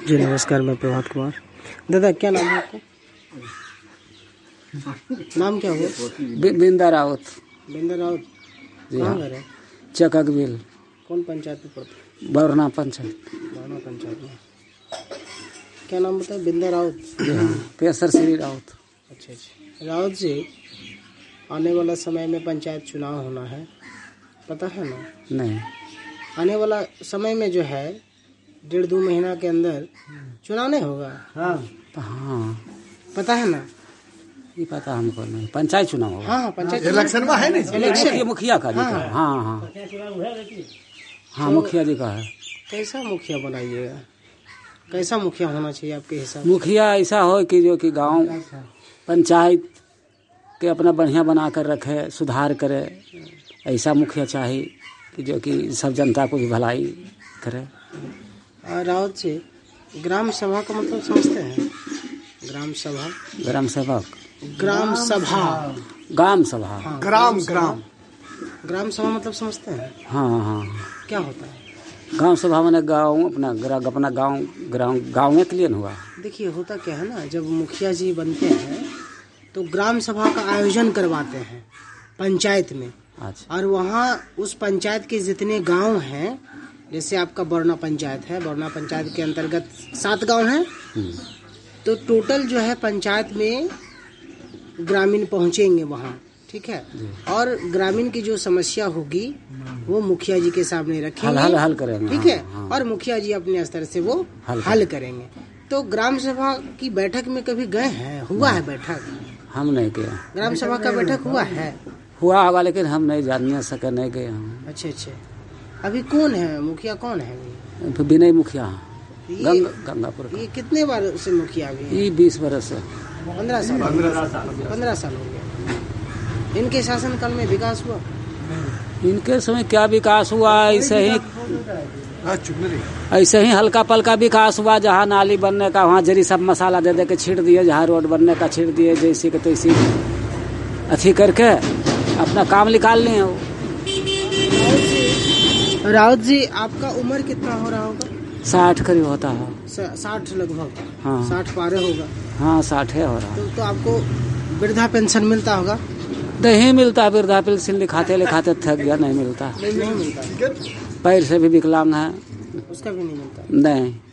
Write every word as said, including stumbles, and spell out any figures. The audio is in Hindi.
जी नमस्कार, मैं प्रभात कुमार। दादा क्या नाम है आपका? नाम क्या हुआ? बिंदा राउत। बिंदा राउत, कहाँ घर है? चककबिल। कौन पंचायत में पड़ता है? बरना पंचायत। बरना पंचायत में। क्या नाम बताया? बिंदा राउत। पेशर श्री राउत। अच्छा अच्छा राउत जी, आने वाला समय में पंचायत चुनाव होना है, पता है ना? नहीं, आने वाला समय में जो है डेढ़ दो महीना के अंदर चुनाव नहीं होगा। हाँ हाँ, पता है ना? ये पता हमको नहीं। पंचायत चुनाव होगा। हाँ पंचायत इलेक्शन में है नहीं? इलेक्शन मुखिया का जी का। हाँ हाँ हाँ, मुखिया जी का है। कैसा मुखिया बनाइएगा? कैसा मुखिया होना चाहिए आपके हिसाब? मुखिया ऐसा हो कि जो कि गांव पंचायत के अपना बढ़िया बना कर रखे, सुधार करे, ऐसा मुखिया चाहिए कि जो कि सब जनता को भी भलाई करे। राउत जी, ग्राम सभा का मतलब समझते हैं? ग्राम सभा, ग्राम सेवक, ग्राम सभा, ग्राम सभा। हाँ, ग्राम ग्राम ग्राम सभा मतलब समझते हैं? हाँ हाँ, क्या होता है? गांव सभा मैंने गांव अपना ग्राम अपना गांव ग्राम गाँव के लिए हुआ। देखिए होता क्या है ना, जब मुखिया जी बनते हैं तो ग्राम सभा का आयोजन करवाते हैं पंचायत में। अच्छा। और वहाँ उस पंचायत के जितने गांव हैं, जैसे आपका बरना पंचायत है, बरना पंचायत के अंतर्गत सात गांव हैं, तो टोटल जो है पंचायत में ग्रामीण पहुंचेंगे वहाँ, ठीक है? और ग्रामीण की जो समस्या होगी वो मुखिया जी के सामने रखेंगे, हल, हल, हल करेंगे, ठीक है? हाँ, हाँ। और मुखिया जी अपने स्तर से वो हल, हल करेंगे। तो ग्राम सभा की बैठक में कभी गए हैं? हुआ है बैठक? हम नहीं गए। ग्राम सभा का बैठक हुआ है? हुआ होगा लेकिन हम नहीं जान सके, नहीं गए हम। अच्छा अच्छा, अभी कौन है मुखिया? कौन है अभी? विनय मुखिया ये, गंग, गंगापुर का। ये कितने बार से मुखिया अभी है? ये बीस बरस से। पंद्रह साल पंद्रह साल हो गया। इनके शासनकाल में विकास हुआ? इनके समय क्या विकास हुआ? ऐसे ही हाँ, ऐसे ही हल्का पल्का विकास हुआ। जहाँ नाली बनने का वहाँ जरी सब मसाला दे दे के छीट दिए, जहाँ रोड बनने का छीट दिए, जैसे के तैसी अच्छी करके अपना काम निकाल लिए हो। राउत जी, आपका उम्र कितना हो रहा होगा? साठ करीब होता है। साठ लगभग? हाँ, साठ पारे होगा। हाँ साठ है हो रहा। तो, तो आपको वृद्धा पेंशन मिलता होगा? नहीं मिलता, वृद्धा पेंशन लिखाते लिखाते थक गया, नहीं मिलता। नहीं मिलता। पैर से भी विकलांग है, उसका भी नहीं मिलता? नहीं।